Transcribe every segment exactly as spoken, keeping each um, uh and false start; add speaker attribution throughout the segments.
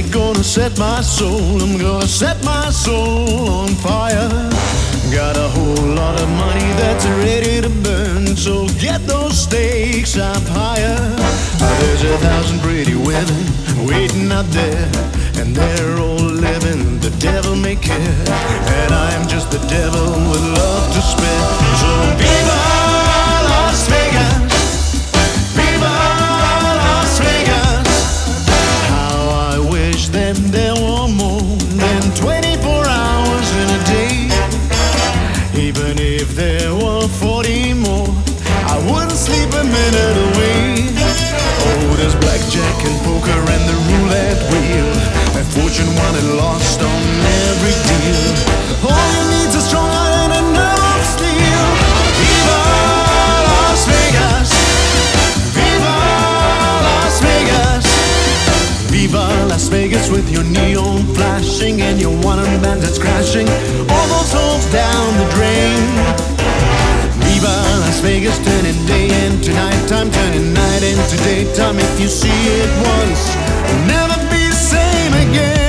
Speaker 1: gonna set my soul, I'm gonna set my soul on fire. Got a whole lot of money that's ready to burn, so get those stakes up higher. There's a thousand pretty women waiting out there, and they're all living the devil may care. And I'm just the devil with love to spare. So viva Las Vegas, viva Las Vegas. How I wish that there were more than twenty-four hours in a day. Even if there were forty more, I wouldn't sleep a minute away. Oh, there's blackjack and poker and the roulette wheel, and fortune won and lost on every deal. All you need's a strong heart and a nerve of steel. Viva Las Vegas, viva Las Vegas, viva Las Vegas with your neon flashing and your one-armed bandits crashing all those holes down the drain. Viva Las Vegas, turning day into nighttime, turning night into daytime. If you see it once, you'll never be the same again.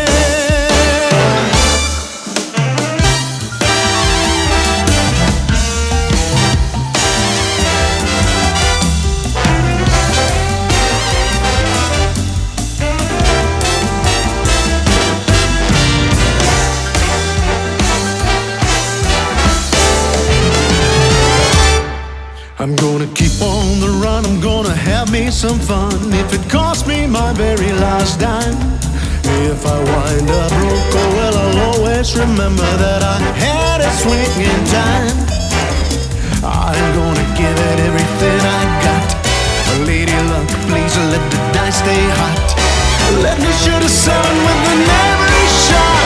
Speaker 1: I'm gonna keep on the run, I'm gonna have me some fun. If it costs me my very last dime, if I wind up broke, oh well, I'll always remember that I had a swing in time. I'm gonna give it everything I got. Lady luck, please let the dice stay hot. Let me shoot a sun with an every shot.